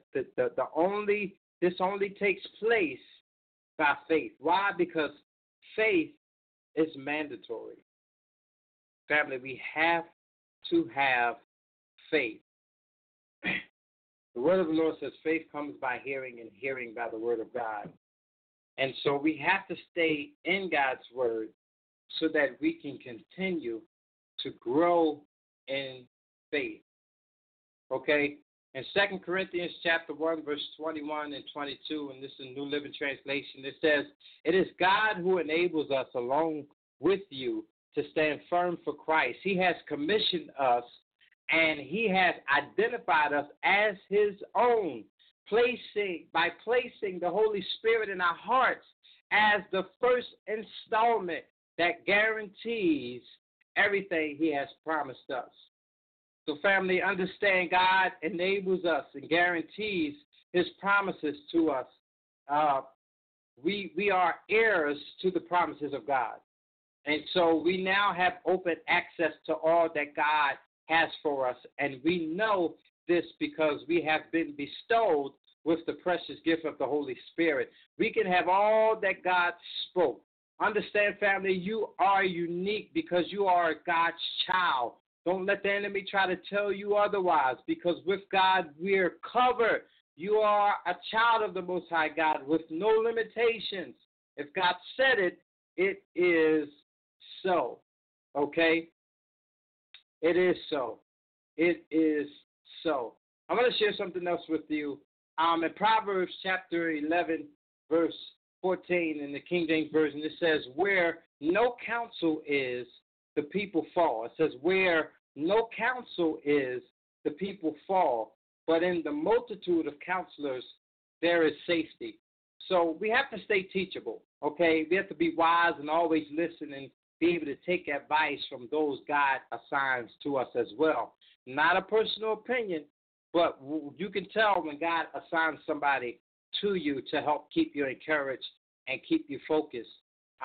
only takes place by faith. Why? Because faith is mandatory. Family, we have to have faith. The word of the Lord says faith comes by hearing, and hearing by the word of God. And so we have to stay in God's word so that we can continue to grow in faith. Okay? In 2 Corinthians chapter 1, verse 21 and 22, and this is a New Living Translation, it says, "It is God who enables us along with you to stand firm for Christ. He has commissioned us, and he has identified us as his own, by placing the Holy Spirit in our hearts as the first installment that guarantees everything he has promised us." So, family, understand God enables us and guarantees his promises to us. We are heirs to the promises of God. And so we now have open access to all that God has for us. And we know this because we have been bestowed with the precious gift of the Holy Spirit. We can have all that God spoke. Understand, family, you are unique because you are God's child. Don't let the enemy try to tell you otherwise, because with God, we're covered. You are a child of the Most High God with no limitations. If God said it, it is so. Okay? It is so. It is so. I'm going to share something else with you. In Proverbs chapter 11, verse 14 in the King James Version, it says, "Where no counsel is, the people fall." It says, "Where no counsel is, the people fall, but in the multitude of counselors, there is safety." So we have to stay teachable, okay? We have to be wise and always listen and be able to take advice from those God assigns to us as well. Not a personal opinion, but you can tell when God assigns somebody to you to help keep you encouraged and keep you focused,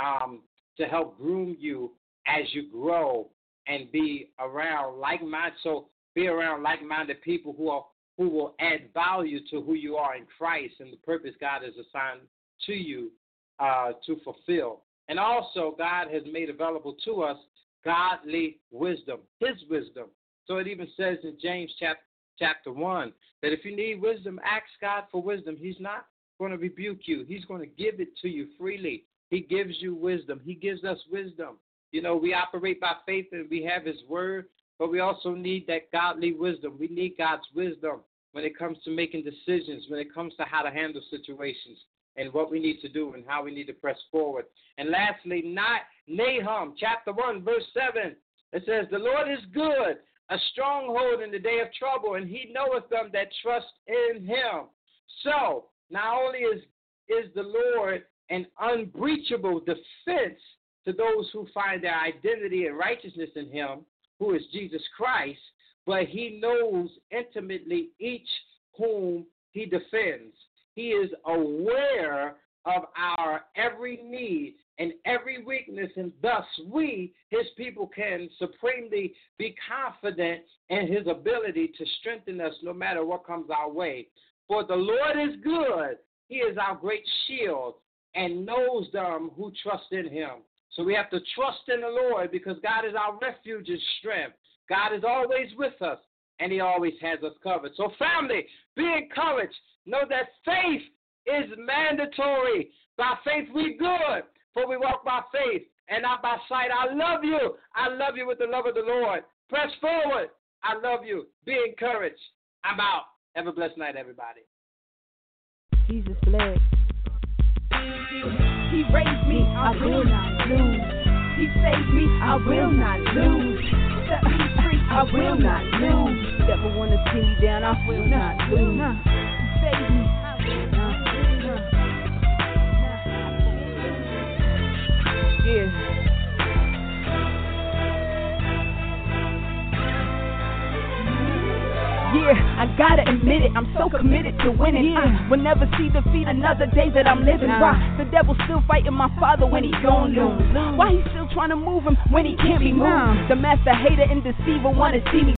to help groom you as you grow and be around like-minded. So be around like-minded people who will add value to who you are in Christ and the purpose God has assigned to you to fulfill. And also, God has made available to us godly wisdom, his wisdom. So it even says in James chapter 1 that if you need wisdom, ask God for wisdom. He's not going to rebuke you. He's going to give it to you freely. He gives you wisdom. He gives us wisdom. You know, we operate by faith and we have his word, but we also need that godly wisdom. We need God's wisdom when it comes to making decisions, when it comes to how to handle situations and what we need to do and how we need to press forward. And lastly, Nahum chapter 1, verse 7, it says, "The Lord is good, a stronghold in the day of trouble, and he knoweth them that trust in him." So, not only is the Lord an unbreachable defense to those who find their identity and righteousness in him, who is Jesus Christ, but he knows intimately each whom he defends. He is aware of our every need and every weakness, and thus we, his people, can supremely be confident in his ability to strengthen us no matter what comes our way. For the Lord is good. He is our great shield and knows them who trust in him. So we have to trust in the Lord because God is our refuge and strength. God is always with us, and he always has us covered. So family, be encouraged. Know that faith is mandatory. By faith we good, for we walk by faith and not by sight. I love you. I love you with the love of the Lord. Press forward. I love you. Be encouraged. I'm out. Have a blessed night, everybody. Jesus bless. He raised me, I will not lose. He saved me, I will not lose. Set me free, I will not lose. Never wanna see me down, I will not lose. He saved me, I will not lose. Yeah. Yeah, I gotta admit it, I'm so committed to winning. I will never see defeat another day that I'm living. Why? The devil's still fighting my father when he gon' lose. Why he still trying to move him when he can't be moved? The master hater and deceiver wanna see me